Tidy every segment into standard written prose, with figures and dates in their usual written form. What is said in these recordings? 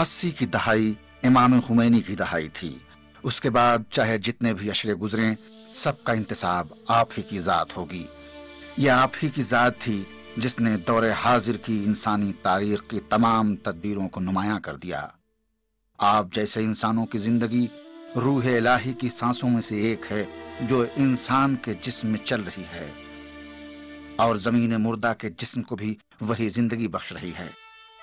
80 کی دہائی امام خمینی کی دہائی تھی۔ اس کے بعد چاہے جتنے بھی اشرے گزریں، سب کا انتصاب آپ ہی کی ذات ہوگی۔ یہ آپ ہی کی ذات تھی جس نے دور حاضر کی انسانی تاریخ کی تمام تدبیروں کو نمایاں کر دیا۔ آپ جیسے انسانوں کی زندگی روح الہی کی سانسوں میں سے ایک ہے جو انسان کے جسم میں چل رہی ہے، اور زمین مردہ کے جسم کو بھی وہی زندگی بخش رہی ہے۔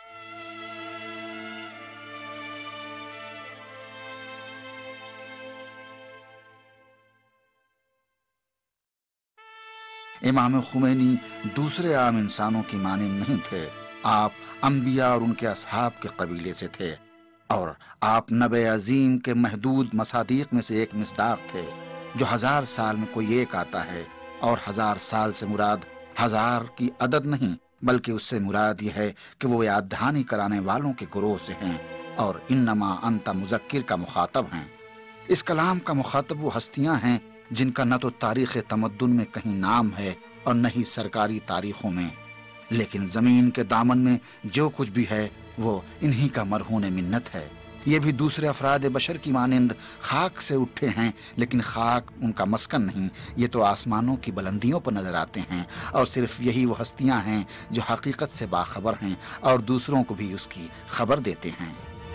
امام خمینی دوسرے عام انسانوں کی مانند نہیں تھے۔ آپ انبیاء اور ان کے اصحاب کے قبیلے سے تھے، اور آپ نبی عظیم کے محدود مصادیق میں سے ایک مصداق تھے، جو 1000 سال میں کوئی ایک آتا ہے، اور 1000 سال سے مراد 1000 کی عدد نہیں، بلکہ اس سے مراد یہ ہے کہ وہ یاد دہانی کرانے والوں کے گروہ سے ہیں، اور انما انت مذکر کا مخاطب ہیں۔ اس کلام کا مخاطب وہ ہستیاں ہیں جن کا نہ تو تاریخ تمدن میں کہیں نام ہے اور نہ ہی سرکاری تاریخوں میں، لیکن زمین کے دامن میں جو کچھ بھی ہے وہ انہی کا مرہون منت ہے۔ یہ بھی دوسرے افراد بشر کی مانند خاک سے اٹھے ہیں، لیکن خاک ان کا مسکن نہیں، یہ تو آسمانوں کی بلندیوں پر نظر آتے ہیں، اور صرف یہی وہ ہستیاں ہیں جو حقیقت سے باخبر ہیں اور دوسروں کو بھی اس کی خبر دیتے ہیں۔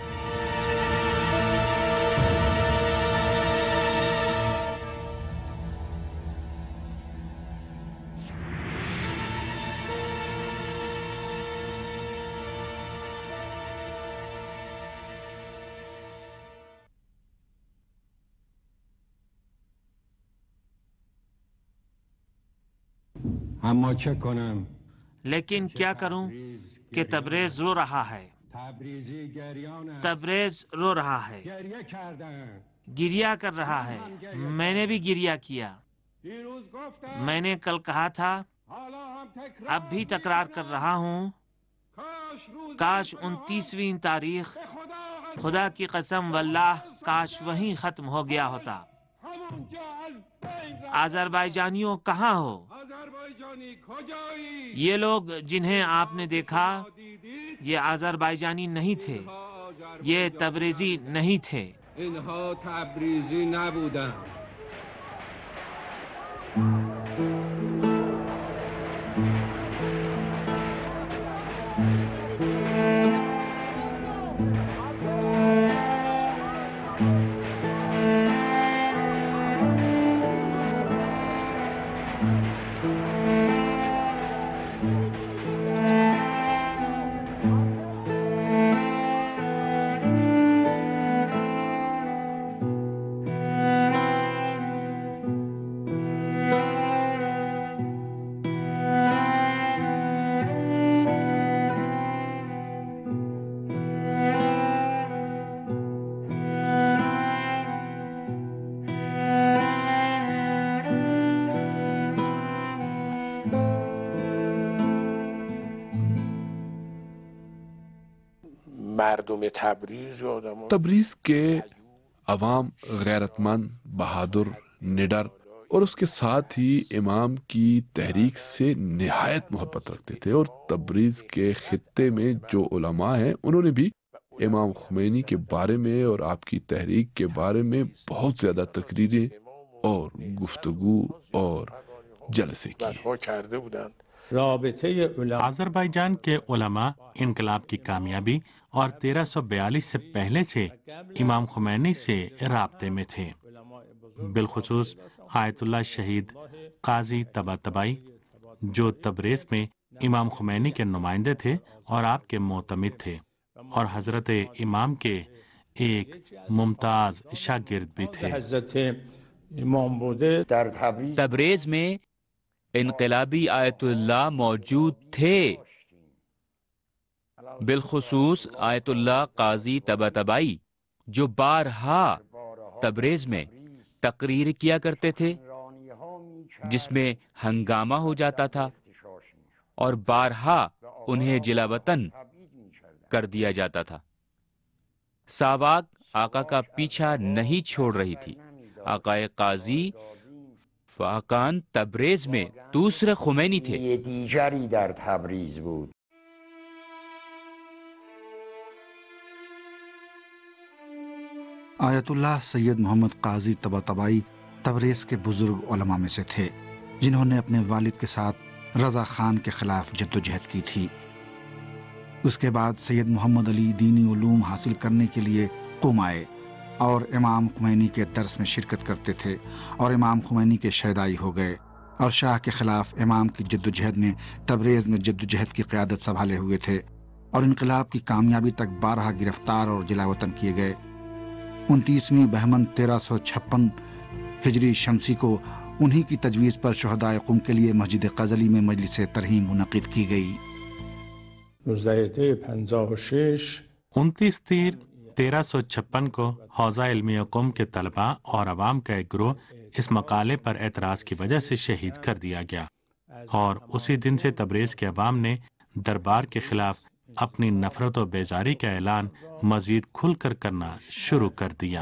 اما چه کنم لیکن کیا کروں کہ تبریز رو رہا ہے، تبریزی گریان است. تبریز رو رہا ہے، گریه کردم. گریا کر رہا ہے۔ میں نے بھی گریا کیا۔ دیروز گفتم میں نے کل کہا تھا، حالا هم تکرار اب بھی تکرار کر رہا ہوں، روز کاش 29 29ویں تاریخ به خدا خدا کی قسم واللہ کاش وہیں ختم ہو گیا ہوتا۔ همونجا از بین رفت. آذربائیجانیوں کہاں ہو؟ آذربایجانی کجایی؟ یہ لوگ جنہیں آپ نے دیکھا دیدید یہ آذربائیجانی نہیں تھے، یہ تبریزی نہیں تھے۔ اینها تبریزی نبودن. مردم تبریز یادم تبریز کے عوام غیرت مند، بہادر، نڈر اور اس کے ساتھ ہی امام کی تحریک سے نہایت محبت رکھتے تھے، اور تبریز کے خطے میں جو علماء ہیں انہوں نے بھی امام خمینی کے بارے میں اور آپ کی تحریک کے بارے میں بہت زیادہ تقریریں اور گفتگو اور جلسے کیے۔ کرده بودند. رابطه علماء آذربائیجان کے علماء انقلاب کی کامیابی اور 1342 سے پہلے سے امام خمینی سے رابطے میں تھے، بالخصوص آیت اللہ شہید قاضی طباطبائی جو تبریز میں امام خمینی کے نمائندے تھے اور آپ کے معتمد تھے، اور حضرت امام کے ایک ممتاز شاگرد بھی تھے۔ حضرت امام بوده در تبریز تبریز میں انقلابی آیت اللہ موجود تھے، بالخصوص آیت اللہ قاضی طباطبائی جو بارہا تبریز میں تقریر کیا کرتے تھے جس میں ہنگامہ ہو جاتا تھا، اور بارہا انہیں جلا وطن کر دیا جاتا تھا۔ ساواک آقا کا پیچھا نہیں چھوڑ رہی تھی۔ آقا قاضی فاقان تبریز میں دوسرے خمینی تھے۔ دیگری در تبریز بود. آیت اللہ سید محمد قاضی طباطبائی تبریز کے بزرگ علماء میں سے تھے جنہوں نے اپنے والد کے ساتھ رضا خان کے خلاف جدوجہد کی تھی۔ اس کے بعد سید محمد علی دینی علوم حاصل کرنے کے لیے قم آئے اور امام خمینی کے درس میں شرکت کرتے تھے اور امام خمینی کے شیدائی ہو گئے اور شاہ کے خلاف امام کی جدوجہد میں تبریز میں جدوجہد کی قیادت سنبھالے ہوئے تھے اور انقلاب کی کامیابی تک 12 گرفتار اور جلا وطن کیے گئے۔ 29ویں بہمن 1356 ہجری شمسی کو انہی کی تجویز پر شہدائے قم کے لیے مسجد غزلی میں مجلس ترحیم منعقد کی گئی۔ 29 تیر 1356 کو حوزہ علمیہ قم کے طلباء اور عوام کا ایک گروہ اس مقالے پر اعتراض کی وجہ سے شہید کر دیا گیا اور اسی دن سے تبریز کے عوام نے دربار کے خلاف اپنی نفرت و بیزاری کا اعلان مزید کھل کر کرنا شروع کر دیا۔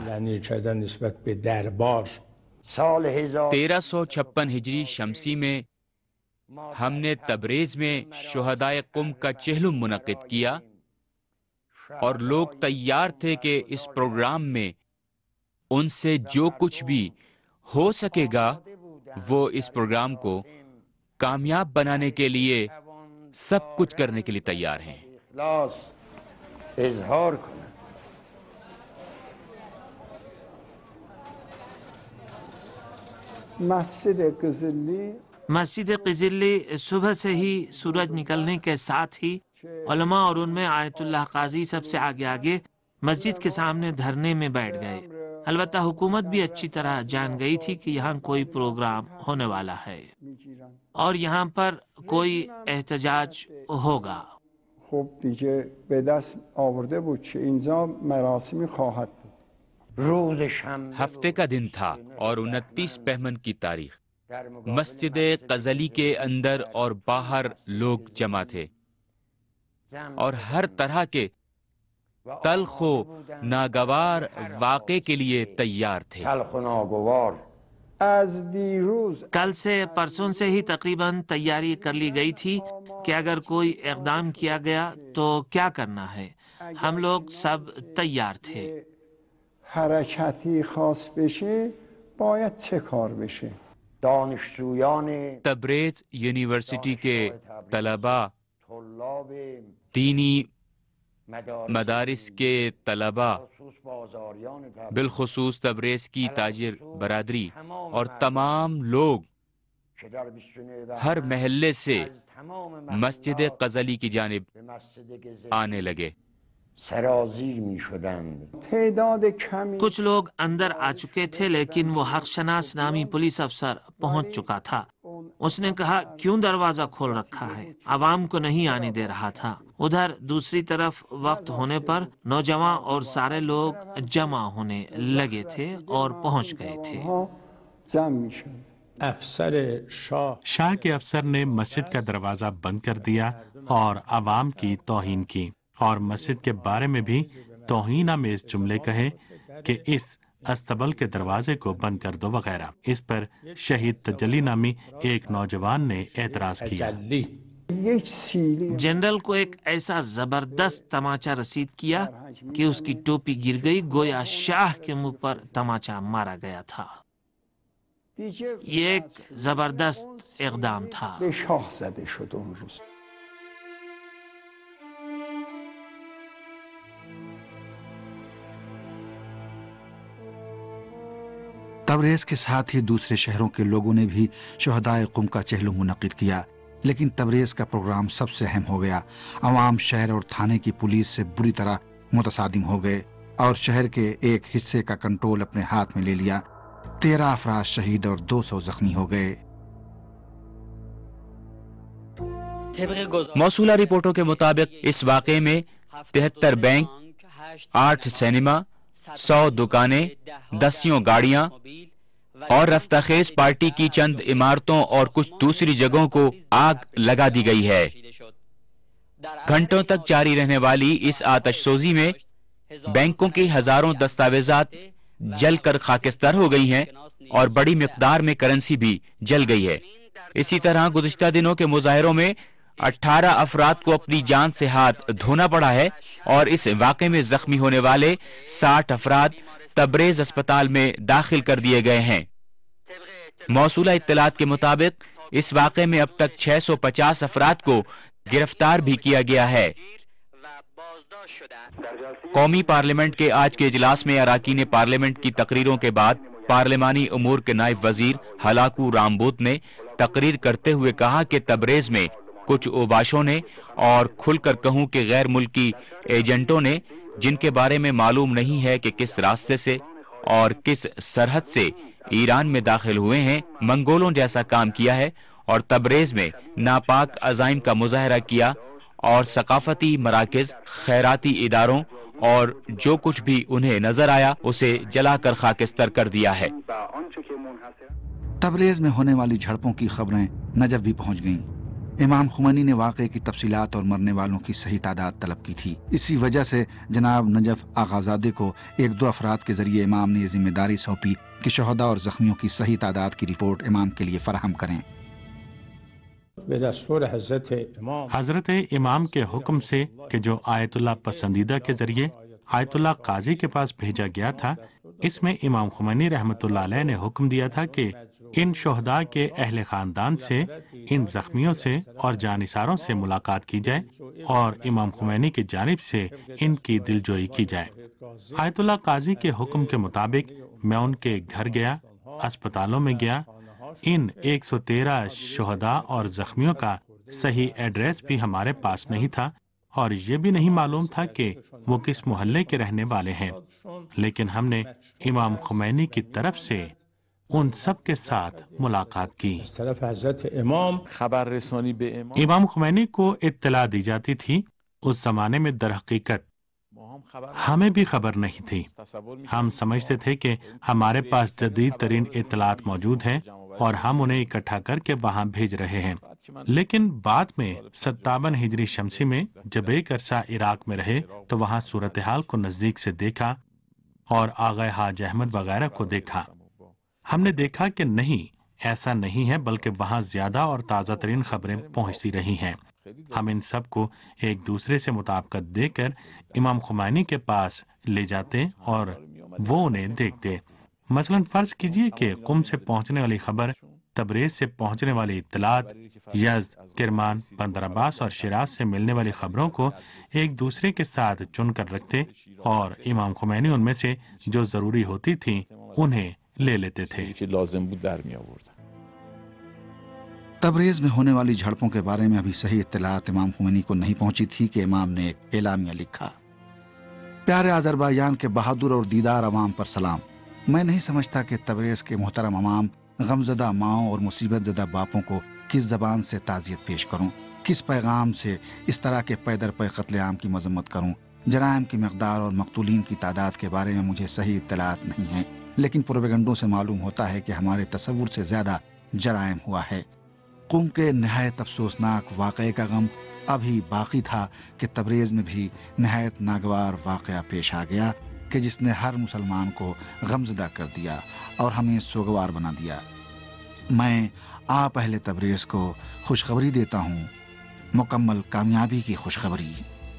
1356 ہجری شمسی میں ہم نے تبریز میں شہدائے قم کا چہلم منعقد کیا اور لوگ تیار تھے کہ اس پروگرام میں ان سے جو کچھ بھی ہو سکے گا وہ اس پروگرام کو کامیاب بنانے کے لیے سب کچھ کرنے کے لیے تیار ہیں۔ مسجد قزلی صبح سے ہی سورج نکلنے کے ساتھ ہی علماء اور ان میں آیت اللہ قاضی سب سے آگے مسجد کے سامنے دھرنے میں بیٹھ گئے۔ البتہ حکومت بھی اچھی طرح جان گئی تھی کہ یہاں کوئی پروگرام ہونے والا ہے اور یہاں پر کوئی احتجاج ہوگا۔ ہفتے کا دن تھا اور 29 بہمن کی تاریخ۔ مسجد غزلی کے اندر اور باہر لوگ جمع تھے اور ہر طرح کے تلخ و ناگوار واقعے کے لیے تیار تھے۔ کل سے پرسوں سے ہی تقریباً تیاری کر لی گئی تھی کہ اگر کوئی اقدام کیا گیا تو کیا کرنا ہے۔ ہم لوگ سب تیار تھے۔ حرکتی خاص بشه باید چه کار بشه؟ دانشجویان تبریز یونیورسٹی کے طلباء، دینی مدارس کے طلباء، بالخصوص تبریز کی تاجر برادری اور تمام لوگ ہر محلے سے مسجد غزلی کی جانب آنے لگے۔ سرازیر می شدند۔ تعداد کمی کچھ لوگ اندر آ چکے تھے لیکن وہ حق شناس نامی پولیس افسر پہنچ چکا تھا۔ اس نے کہا کیوں دروازہ کھول رکھا ہے، عوام کو نہیں آنے دے رہا تھا۔ ادھر دوسری طرف وقت ہونے پر نوجوان اور سارے لوگ جمع ہونے لگے تھے اور پہنچ گئے تھے۔ جمع می شدند۔ افسر شاہ کے افسر نے مسجد کا دروازہ بند کر دیا اور عوام کی توہین کی اور مسجد کے بارے میں بھی توہین آمیز جملے کہے کہ اس استبل کے دروازے کو بند کر دو وغیرہ۔ اس پر شہید تجلی نامی ایک نوجوان نے اعتراض کیا۔ یک سیلی جنرل کو ایک ایسا زبردست تماچا رسید کیا کہ اس کی ٹوپی گر گئی، گویا شاہ کے منہ پر تماچا مارا گیا تھا۔ یہ ایک زبردست اقدام تھا۔ به شاه زده شد اون روز۔ تبریز کے ساتھ ہی دوسرے شہروں کے لوگوں نے بھی شہدائے قم کا چہلم منعقد کیا، لیکن تبریز کا پروگرام سب سے اہم ہو گیا۔ عوام شہر اور تھانے کی پولیس سے بری طرح متصادم ہو گئے اور شہر کے ایک حصے کا کنٹرول اپنے ہاتھ میں لے لیا۔ 13 افراد شہید اور 200 زخمی ہو گئے۔ موصولہ رپورٹوں کے مطابق اس واقعے میں 73 بینک، 8 سینما، 100 دکانیں، 10 گاڑیاں اور رفتہ خیز پارٹی کی چند عمارتوں اور کچھ دوسری جگہوں کو آگ لگا دی گئی ہے۔ گھنٹوں تک جاری رہنے والی اس آتش سوزی میں بینکوں کی ہزاروں دستاویزات جل کر خاکستر ہو گئی ہیں اور بڑی مقدار میں کرنسی بھی جل گئی ہے۔ اسی طرح گزشتہ دنوں کے مظاہروں میں 18 افراد کو اپنی جان سے ہاتھ دھونا پڑا ہے اور اس واقعے میں زخمی ہونے والے 60 افراد تبریز اسپتال میں داخل کر دیے گئے ہیں۔ موصولہ اطلاعات کے مطابق اس واقعے میں اب تک 650 افراد کو گرفتار بھی کیا گیا ہے۔ قومی پارلیمنٹ کے آج کے اجلاس میں اراکین پارلیمنٹ کی تقریروں کے بعد پارلیمانی امور کے نائب وزیر ہلاکو رامبوت نے تقریر کرتے ہوئے کہا کہ تبریز میں کچھ اوباشوں نے اور کھل کر کہوں کہ غیر ملکی ایجنٹوں نے، جن کے بارے میں معلوم نہیں ہے کہ کس راستے سے اور کس سرحد سے ایران میں داخل ہوئے ہیں، منگولوں جیسا کام کیا ہے اور تبریز میں ناپاک عزائم کا مظاہرہ کیا اور ثقافتی مراکز، خیراتی اداروں اور جو کچھ بھی انہیں نظر آیا اسے جلا کر خاکستر کر دیا ہے۔ تبریز میں ہونے والی جھڑپوں کی خبریں نجف بھی پہنچ گئیں۔ امام خمینی نے واقعے کی تفصیلات اور مرنے والوں کی صحیح تعداد طلب کی تھی۔ اسی وجہ سے جناب نجف آغازادے کو 1-2 افراد کے ذریعے امام نے یہ ذمہ داری سونپی کہ شہداء اور زخمیوں کی صحیح تعداد کی رپورٹ امام کے لیے فراہم کریں۔ حضرت امام کے حکم سے کہ جو آیت اللہ پسندیدہ کے ذریعے آیت اللہ قاضی کے پاس بھیجا گیا تھا، اس میں امام خمینی رحمۃ اللہ علیہ نے حکم دیا تھا کہ ان شہداء کے اہل خاندان سے، ان زخمیوں سے اور جانثاروں سے ملاقات کی جائے اور امام خمینی کی جانب سے ان کی دلجوئی کی جائے۔ آیت اللہ قاضی کے حکم کے مطابق میں ان کے گھر گیا، اسپتالوں میں گیا۔ ان 113 شہداء اور زخمیوں کا صحیح ایڈریس بھی ہمارے پاس نہیں تھا اور یہ بھی نہیں معلوم تھا کہ وہ کس محلے کے رہنے والے ہیں، لیکن ہم نے امام خمینی کی طرف سے ان سب کے ساتھ ملاقات کی۔ امام خمینی کو اطلاع دی جاتی تھی۔ اس زمانے میں در حقیقت ہمیں بھی خبر نہیں تھی۔ ہم سمجھتے تھے کہ ہمارے پاس جدید ترین اطلاعات موجود ہیں اور ہم انہیں اکٹھا کر کے وہاں بھیج رہے ہیں، لیکن بعد میں 57 ہجری شمسی میں جب ایک عرصہ عراق میں رہے تو وہاں صورتحال کو نزدیک سے دیکھا اور آغا حاج احمد وغیرہ کو دیکھا۔ ہم نے دیکھا کہ نہیں، ایسا نہیں ہے، بلکہ وہاں زیادہ اور تازہ ترین خبریں پہنچتی رہی ہیں۔ ہم ان سب کو ایک دوسرے سے مطابقت دے کر امام خمینی کے پاس لے جاتے اور وہ انہیں دیکھتے۔ مثلا فرض کیجئے کہ قم سے پہنچنے والی خبر، تبریز سے پہنچنے والی اطلاعات، یزد، کرمان، بندر عباس اور شیراز سے ملنے والی خبروں کو ایک دوسرے کے ساتھ چن کر رکھتے اور امام خمینی ان میں سے جو ضروری ہوتی تھی انہیں لے لیتے تھے۔ تبریز میں ہونے والی جھڑپوں کے بارے میں ابھی صحیح اطلاعات امام خمینی کو نہیں پہنچی تھی کہ امام نے ایک اعلامیہ لکھا: پیارے آذربائیجان کے بہادر اور دیدار عوام پر سلام۔ میں نہیں سمجھتا کہ تبریز کے محترم عوام، غمزدہ ماؤں اور مصیبت زدہ باپوں کو کس زبان سے تعزیت پیش کروں، کس پیغام سے اس طرح کے پے در پے قتل عام کی مذمت کروں۔ جرائم کی مقدار اور مقتولین کی تعداد کے بارے میں مجھے صحیح اطلاعات نہیں ہیں، لیکن پروپیگنڈوں سے معلوم ہوتا ہے کہ ہمارے تصور سے زیادہ جرائم ہوا ہے۔ قم کے نہایت افسوسناک واقعے کا غم ابھی باقی تھا کہ تبریز میں بھی نہایت ناگوار واقعہ پیش آ گیا کہ جس نے ہر مسلمان کو غمزدہ کر دیا اور ہمیں سوگوار بنا دیا۔ میں آپ اہل تبریز کو خوشخبری دیتا ہوں، مکمل کامیابی کی خوشخبری۔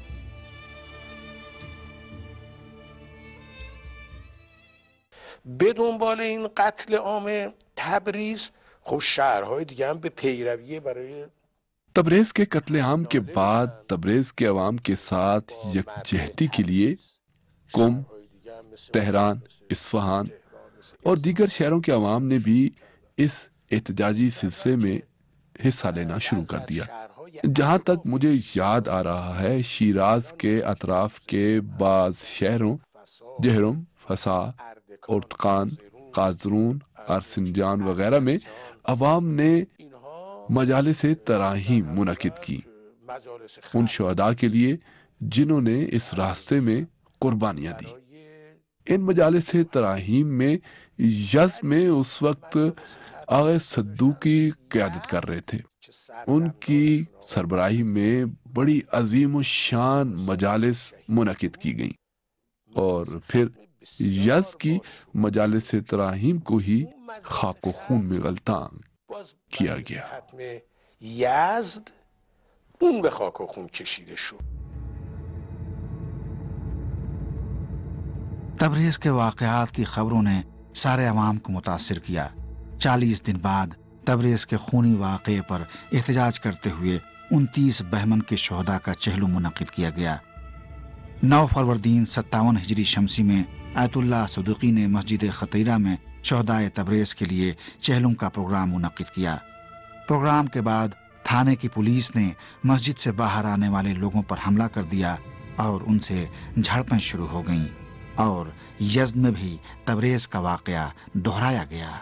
به دنبال این قتل عام تبریز خب شهرهای دیگه هم به پیروی برای تبریز کے قتل عام کے بعد تبریز کے عوام کے ساتھ یکجہتی کے لیے قم، تہران، اصفہان اور دیگر شہروں کے عوام نے بھی اس احتجاجی سلسلے میں حصہ لینا شروع کر دیا۔ جہاں تک مجھے یاد آ رہا ہے، شیراز کے اطراف کے بعض شہروں جہرم، فسا، ارتقان، قازرون، ارسنجان وغیرہ میں عوام نے مجالس تراحیم منعقد کی ان شہداء کے لیے جنہوں نے اس راستے میں قربانیاں دی۔ ان مجالس تراحیم میں یزد میں اس وقت آغا صدوقی قیادت کر رہے تھے۔ ان کی سربراہی میں بڑی عظیم الشان مجالس منعقد کی گئیں اور پھر یزد کی مجالس تراحیم کو ہی خاک و خون میں غلطان کیا گیا۔ یزد اون به خاک و خون کشیده شد۔ तबरेज के वाकयात की खबरों ने सारे अवाम को मुतासिर किया। 40 दिन बाद तबरेज के खूनी वाक़े पर एहतजाज करते हुए 29 बहमन के शोहदा का चहलुम मुनक़िद किया गया। 9 फरवरदीन 57 हिजरी शमसी में आयतुल्लाह सदूकी ने मस्जिद खतीरा में शोहदाए तबरेज के लिए चहलुम का प्रोग्राम मुनक़िद किया। प्रोग्राम के बाद थाने की पुलिस ने मस्जिद से बाहर आने वाले लोगों पर हमला कर दिया और उनसे झड़पें शुरू हो गईं और यज़्द में भी तबरेज का वाक़या दोहराया गया।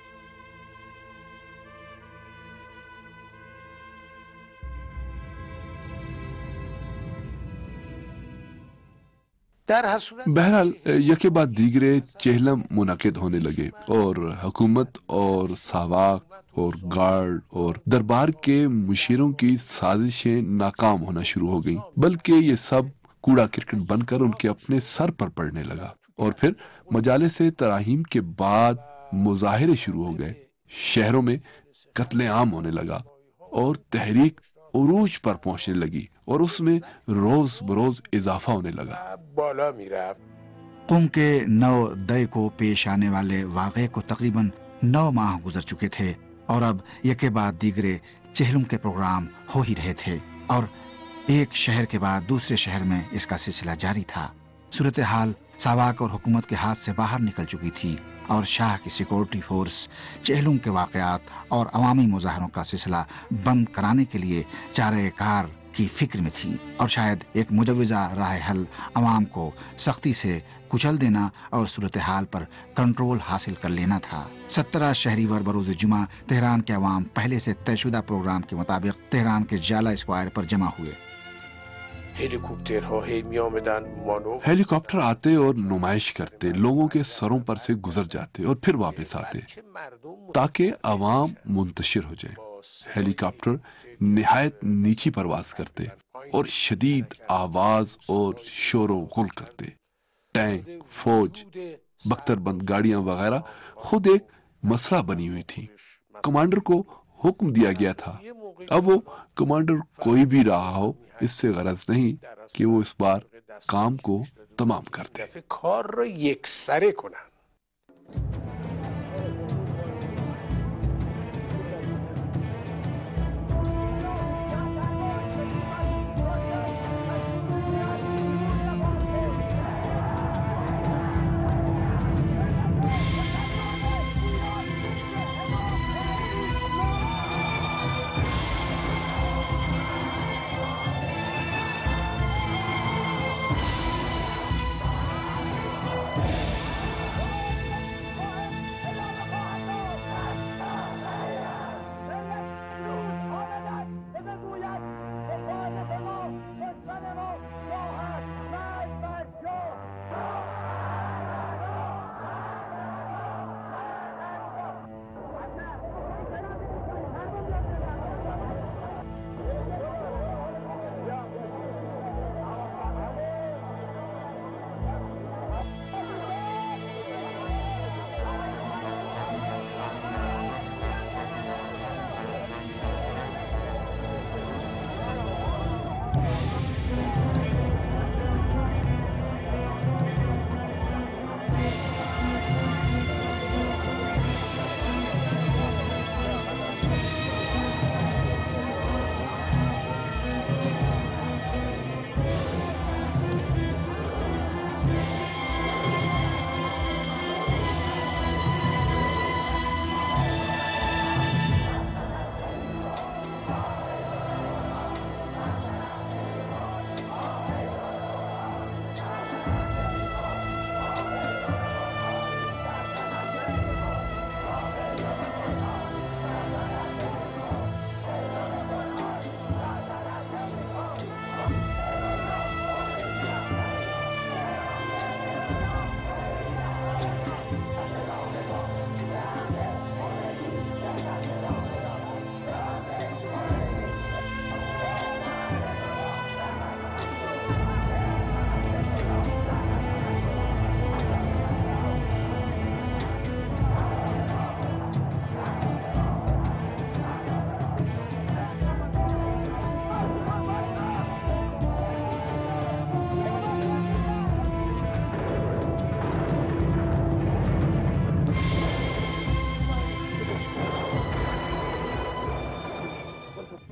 बहरहाल यके बाद दीगरे चहलम मुनक़िद होने लगे और हुकूमत और सावाक और गार्ड और दरबार के मुशीरों की साजिशें नाकाम होना शुरू हो गईं, बल्कि ये सब कूड़ा क्रिकेट बनकर उनके अपने सर पर पड़ने लगा। और फिर मजालिस तराहीम के बाद मुजाहिरे शुरू हो गए, शहरों में कत्लेआम होने लगा और तहरीक उरूज पर पहुंचने लगी और उसमें रोज बरोज इजाफा होने लगा। कुम के 9 दय को पेश आने वाले वाक़े को तकरीबन 9 माह गुजर चुके थे और अब यके बाद दीगरे चहलुम के प्रोग्राम हो ही रहे थे और एक शहर के बाद दूसरे शहर में इसका सिलसिला जारी था। सूरत हाल सावाक और हुकूमत के हाथ से बाहर निकल चुकी थी और शाह की सिक्योरिटी फोर्स चहलुम के वाक़यात और अवामी मुजाहरों का सिलसिला बंद कराने के लिए चारे कार की फिक्र में थी और शायद एक मुजव्वज़ा राह हल अवाम को सख्ती से कुचल देना और सूरत हाल पर कंट्रोल हासिल कर लेना था। 17 शहरीवर बरोज जुमा तेहरान के अवाम पहले से तयशुदा प्रोग्राम के मुताबिक तेहरान के जाला स्क्वायर पर जमा हुए। हेलीकॉप्टर आते और नुमाइश करते, लोगों के सरों पर से गुजर जाते और फिर वापस आते ताकि अवाम मुंतशिर हो जाए। हेलीकॉप्टर निहायत नीची परवाज करते और शदीद आवाज और शोर गुल करते। टैंक, फौज, बख्तरबंद गाड़ियां वगैरह खुद एक मसला बनी हुई थी। कमांडर को हुक्म दिया गया था, अब वो कमांडर कोई भी रहा हो, इससे गरज नहीं कि वो इस बार काम को तमाम कर दे।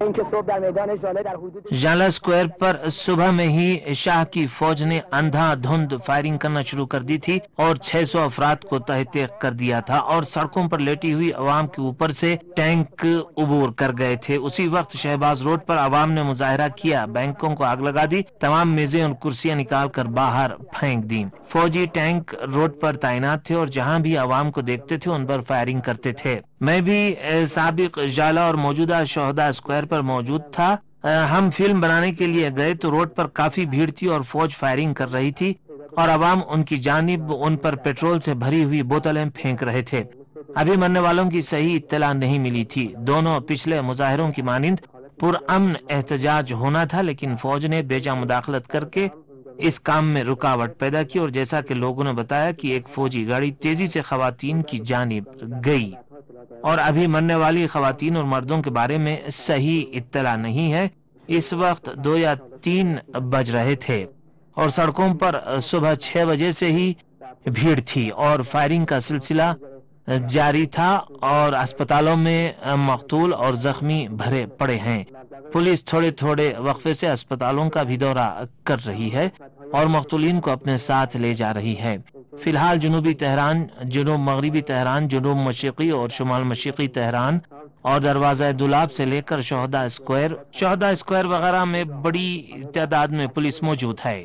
ژالہ اسکوائر پر صبح میں ہی شاہ کی فوج نے اندھا دھند فائرنگ کرنا شروع کر دی تھی اور 600 افراد کو تحت کر دیا تھا اور سڑکوں پر لیٹی ہوئی عوام کے اوپر سے ٹینک عبور کر گئے تھے۔ اسی وقت شہباز روڈ پر عوام نے مظاہرہ کیا، بینکوں کو آگ لگا دی، تمام میزیں اور کرسیاں نکال کر باہر پھینک دیں۔ فوجی ٹینک روڈ پر تعینات تھے اور جہاں بھی عوام کو دیکھتے تھے ان پر فائرنگ کرتے تھے۔ میں بھی سابق ژالہ اور موجودہ شہداء اسکوائر پر موجود تھا۔ ہم فلم بنانے کے لیے گئے تو روڈ پر کافی بھیڑ تھی اور فوج فائرنگ کر رہی تھی اور عوام ان کی جانب ان پر پیٹرول سے بھری ہوئی بوتلیں پھینک رہے تھے۔ ابھی مرنے والوں کی صحیح اطلاع نہیں ملی تھی۔ دونوں پچھلے مظاہروں کی مانند پرامن احتجاج ہونا تھا، لیکن فوج نے بے جا مداخلت کر کے اس کام میں رکاوٹ پیدا کی اور جیسا کہ لوگوں نے بتایا کہ ایک فوجی گاڑی تیزی سے خواتین کی جانب گئی اور ابھی مرنے والی خواتین اور مردوں کے بارے میں صحیح اطلاع نہیں ہے۔ اس وقت 2 یا 3 بج رہے تھے اور سڑکوں پر صبح 6 بجے سے ہی بھیڑ تھی اور فائرنگ کا سلسلہ جاری تھا اور اسپتالوں میں مقتول اور زخمی بھرے پڑے ہیں۔ پولیس تھوڑے تھوڑے وقفے سے اسپتالوں کا بھی دورہ کر رہی ہے اور مقتولین کو اپنے ساتھ لے جا رہی ہے۔ فی الحال جنوبی تہران، جنوب مغربی تہران، جنوب مشرقی اور شمال مشرقی تہران اور دروازہ دولاب سے لے کر شہداء اسکوائر وغیرہ میں بڑی تعداد میں پولیس موجود ہے۔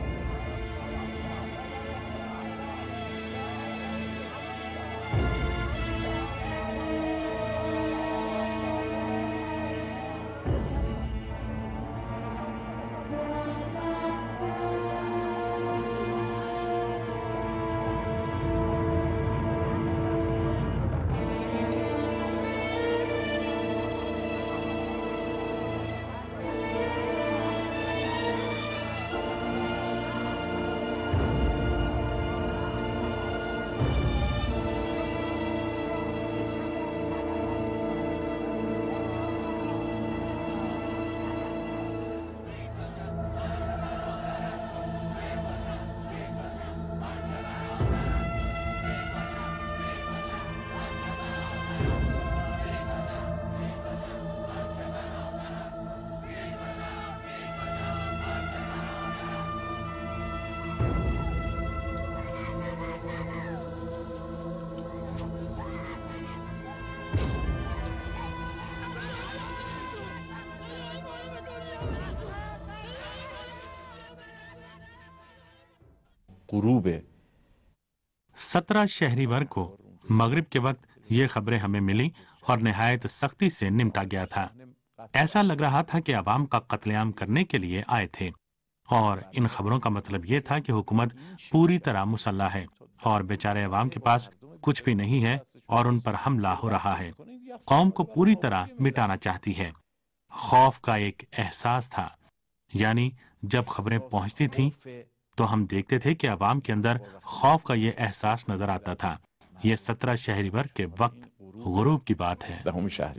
غروب 17 شہریور کو مغرب کے وقت یہ خبریں ہمیں ملی اور نہایت سختی سے نمٹا گیا تھا۔ ایسا لگ رہا تھا کہ عوام کا قتل عام کرنے کے لیے آئے تھے اور ان خبروں کا مطلب یہ تھا کہ حکومت پوری طرح مسلح ہے اور بیچارے عوام کے پاس کچھ بھی نہیں ہے اور ان پر حملہ ہو رہا ہے۔ قوم کو پوری طرح مٹانا چاہتی ہے۔ خوف کا ایک احساس تھا، یعنی جب خبریں پہنچتی تھیں تو ہم دیکھتے تھے کہ عوام کے اندر خوف کا یہ احساس نظر آتا تھا۔ یہ 17 شہریور کے وقت غروب کی بات ہے۔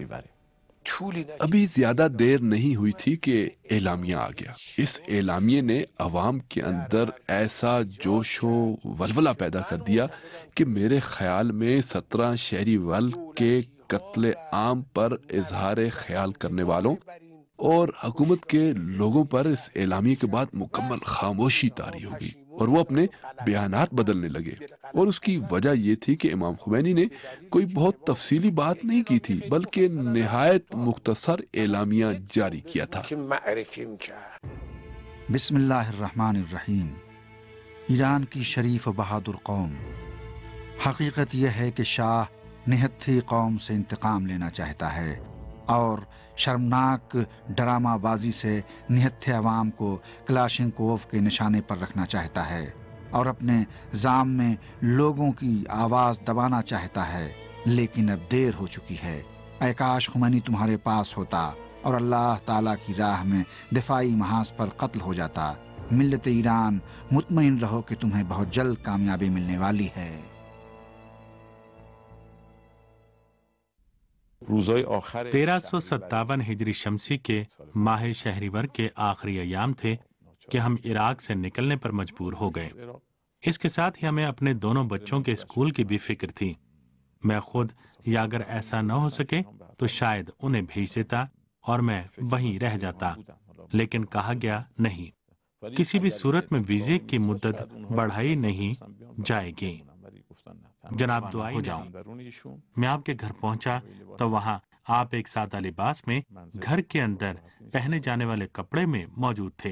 ابھی زیادہ دیر نہیں ہوئی تھی کہ اعلامیہ آ گیا۔ اس اعلامیے نے عوام کے اندر ایسا جوش و ولولہ پیدا کر دیا کہ میرے خیال میں 17 شہریور کے قتل عام پر اظہار خیال کرنے والوں اور حکومت کے لوگوں پر اس اعلامیے کے بعد مکمل خاموشی طاری ہو گئی اور وہ اپنے بیانات بدلنے لگے، اور اس کی وجہ یہ تھی کہ امام خمینی نے کوئی بہت تفصیلی بات نہیں کی تھی بلکہ نہایت مختصر اعلامیہ جاری کیا تھا۔ بسم اللہ الرحمن الرحیم۔ ایران کی شریف و بہادر قوم، حقیقت یہ ہے کہ شاہ نہتھی قوم سے انتقام لینا چاہتا ہے اور شرمناک ڈرامہ بازی سے نہتھے عوام کو کلاشنکوف کے نشانے پر رکھنا چاہتا ہے اور اپنے زام میں لوگوں کی آواز دبانا چاہتا ہے، لیکن اب دیر ہو چکی ہے۔ اے کاش خمینی تمہارے پاس ہوتا اور اللہ تعالیٰ کی راہ میں دفاعی محاذ پر قتل ہو جاتا۔ ملت ایران، مطمئن رہو کہ تمہیں بہت جلد کامیابی ملنے والی ہے۔ 1357 ہجری شمسی کے ماہ شہریور کے آخری ایام تھے کہ ہم عراق سے نکلنے پر مجبور ہو گئے۔ اس کے ساتھ ہی ہمیں اپنے دونوں بچوں کے اسکول کی بھی فکر تھی۔ میں خود، یا اگر ایسا نہ ہو سکے تو شاید انہیں بھیج دیتا اور میں وہیں رہ جاتا، لیکن کہا گیا نہیں، کسی بھی صورت میں ویزے کی مدت بڑھائی نہیں جائے گی۔ جناب دعائی ہو جاؤں۔ میں آپ کے گھر پہنچا تو وہاں آپ ایک سادہ لباس میں گھر کے اندر پہنے جانے والے کپڑے میں موجود تھے۔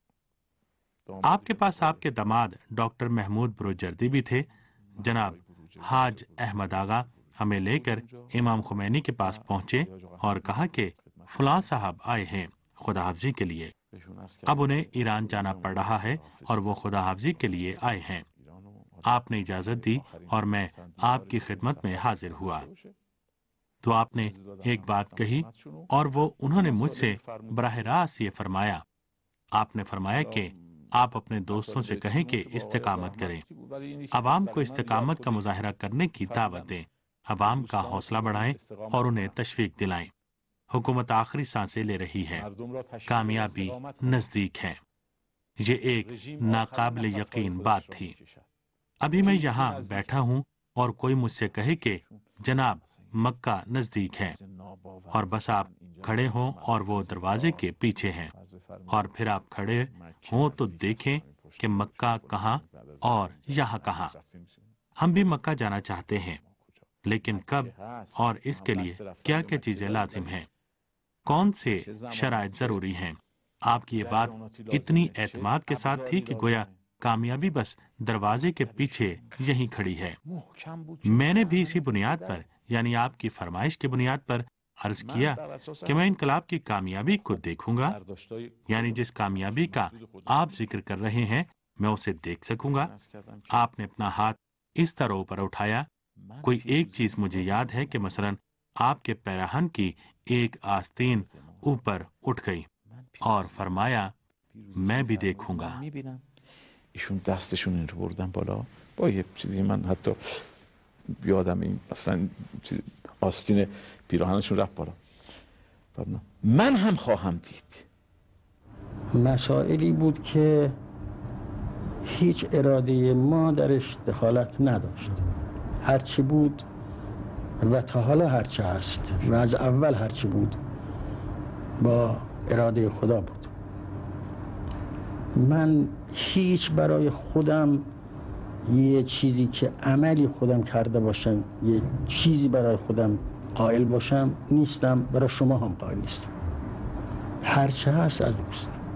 آپ کے پاس آپ کے داماد ڈاکٹر محمود بروجردی بھی تھے۔ جناب حاج احمد آغا ہمیں لے کر امام خمینی کے پاس پہنچے اور کہا کہ فلاں صاحب آئے ہیں خدا حافظی کے لیے، اب انہیں ایران جانا پڑ رہا ہے اور وہ خدا حافظی کے لیے آئے ہیں۔ آپ نے اجازت دی اور میں آپ کی خدمت میں حاضر ہوا۔ تو آپ نے ایک بات کہی اور وہ انہوں نے مجھ سے براہ راست یہ فرمایا۔ آپ نے فرمایا کہ آپ اپنے دوستوں سے کہیں کہ استقامت کریں، عوام کو استقامت کا مظاہرہ کرنے کی دعوت دیں، عوام کا حوصلہ بڑھائیں اور انہیں تشویق دلائیں۔ حکومت آخری سانسیں لے رہی ہے، کامیابی نزدیک ہے۔ یہ ایک ناقابل یقین بات تھی۔ ابھی میں یہاں بیٹھا ہوں اور کوئی مجھ سے کہے کہ جناب مکہ نزدیک ہے، اور بس آپ کھڑے ہوں اور وہ دروازے کے پیچھے ہیں، اور پھر آپ کھڑے ہوں تو دیکھیں کہ مکہ کہاں اور یہاں کہاں۔ ہم بھی مکہ جانا چاہتے ہیں، لیکن کب اور اس کے لیے کیا کیا چیزیں لازم ہیں، کون سے شرائط ضروری ہیں؟ آپ کی یہ بات اتنی اعتماد کے ساتھ تھی کہ گویا کامیابی بس دروازے کے پیچھے یہیں کھڑی ہے۔ میں نے بھی اسی بنیاد پر، یعنی آپ کی فرمائش کی بنیاد پر عرض کیا کہ میں انقلاب کی کامیابی کو دیکھوں گا، یعنی جس کامیابی کا آپ ذکر کر رہے ہیں میں اسے دیکھ سکوں گا۔ آپ نے اپنا ہاتھ اس طرح اوپر اٹھایا، کوئی ایک چیز مجھے یاد ہے کہ مثلا آپ کے پیراہن کی ایک آستین اوپر اٹھ گئی اور فرمایا میں بھی دیکھوں گا۔ ایشون دستشون این رو بردن بالا با یه چیزی، من حتی یادم این مثلا آستین پیراهنشون رفت بالا. من هم خواهم دید. مسائلی بود که هیچ اراده ما درش دخالت نداشت، هرچی بود و تا حالا هرچی هست و از اول هرچی بود با اراده خدا بود. من هیچ برای خودم یه چیزی که عملی خودم کرده باشم، یه چیزی برای خودم قائل باشم نیستم، برای شما هم قائل نیستم. هرچه هست از اوست.